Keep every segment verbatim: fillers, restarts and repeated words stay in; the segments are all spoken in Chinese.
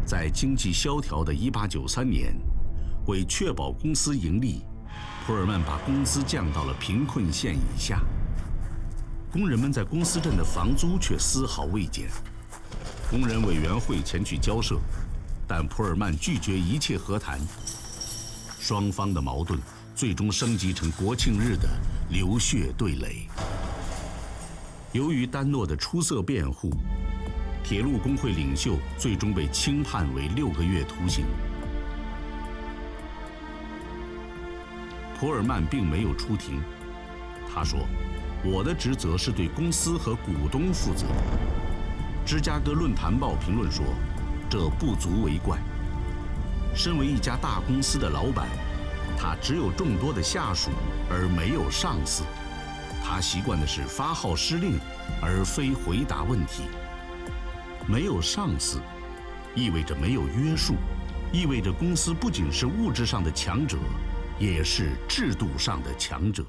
在经济萧条的一八九三年，为确保公司盈利，普尔曼把工资降到了贫困线以下。工人们在公司镇的房租却丝毫未减。工人委员会前去交涉，但普尔曼拒绝一切和谈。双方的矛盾最终升级成国庆日的流血对垒。由于丹诺的出色辩护，铁路工会领袖最终被轻判为六个月徒刑。普尔曼并没有出庭，他说：“我的职责是对公司和股东负责。”芝加哥论坛报评论说：“这不足为怪。身为一家大公司的老板，他只有众多的下属，而没有上司。他习惯的是发号施令，而非回答问题。没有上司，意味着没有约束，意味着公司不仅是物质上的强者，也是制度上的强者。”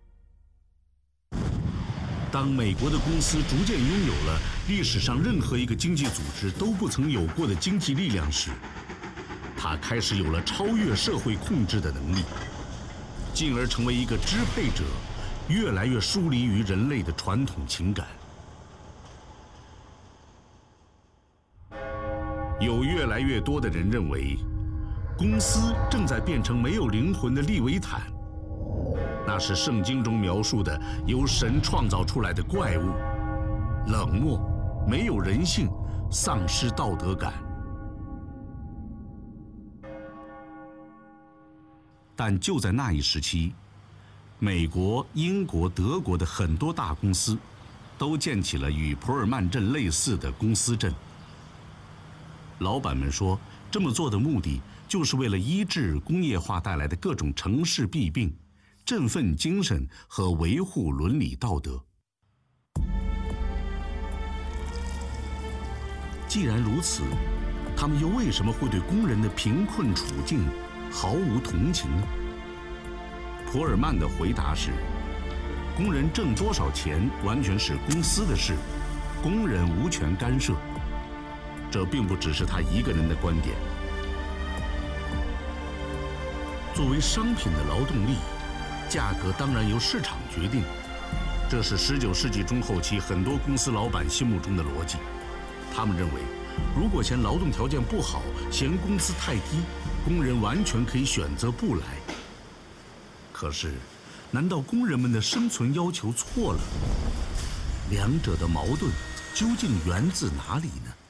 当美国的公司逐渐拥有了历史上任何一个经济组织都不曾有过的经济力量时，它开始有了超越社会控制的能力，进而成为一个支配者，越来越疏离于人类的传统情感。有越来越多的人认为，公司正在变成没有灵魂的利维坦。那是圣经中描述的由神创造出来的怪物，冷漠，没有人性，丧失道德感。但就在那一时期，美国、英国、德国的很多大公司都建起了与普尔曼镇类似的公司镇。老板们说，这么做的目的就是为了医治工业化带来的各种城市弊病，振奋精神和维护伦理道德。既然如此，他们又为什么会对工人的贫困处境毫无同情呢？普尔曼的回答是：工人挣多少钱完全是公司的事，工人无权干涉。这并不只是他一个人的观点。作为商品的劳动力，价格当然由市场决定，这是十九世纪中后期很多公司老板心目中的逻辑。他们认为，如果嫌劳动条件不好，嫌工资太低，工人完全可以选择不来。可是，难道工人们的生存要求错了？两者的矛盾究竟源自哪里呢？